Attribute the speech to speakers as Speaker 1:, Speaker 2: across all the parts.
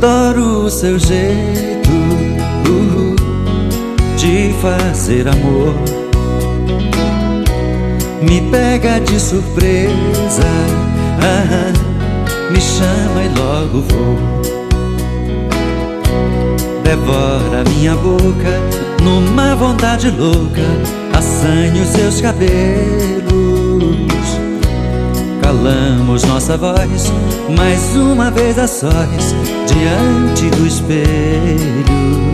Speaker 1: Adoro o seu jeito de fazer amor. Me pega de surpresa, me chama e logo vou. Devora minha boca numa vontade louca, assanhe os seus cabelos. Calamos nossa voz mais uma vez a sós diante do espelho.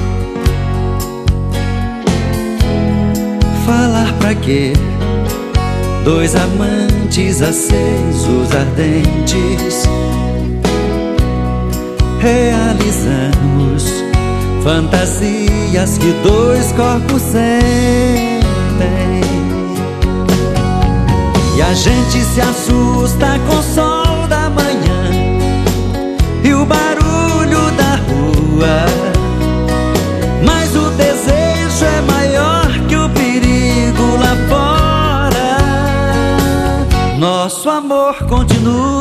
Speaker 1: Falar pra quê? Dois amantes acesos, ardentes. Realizamos fantasias que dois corpos sentem. E a gente se assusta com o sol da manhã e o barulho da rua, mas o desejo é maior que o perigo lá fora. Nosso amor continua.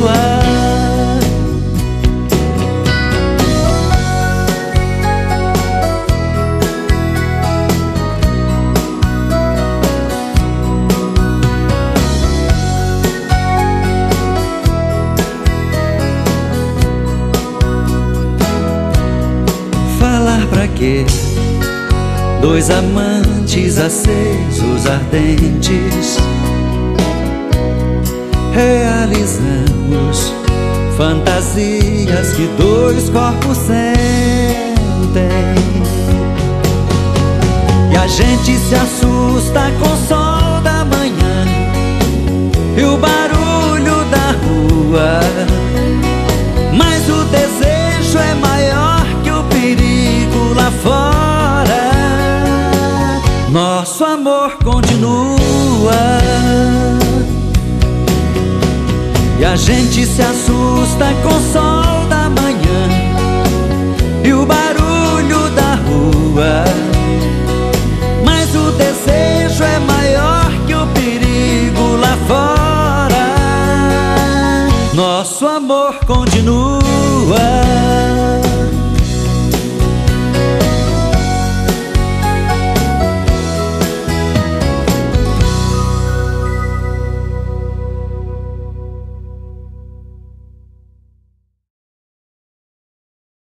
Speaker 1: Pra quê? Dois amantes acesos, ardentes. Realizamos fantasias que dois corpos sentem. E a gente se assusta com o sol da manhã e o barulho da rua, mas o desejo é maior que o perigo lá fora. Nosso amor continua. E a gente se assusta com o sol da manhã e o barulho da rua, mas o desejo é maior que o perigo lá fora. Nosso amor continua.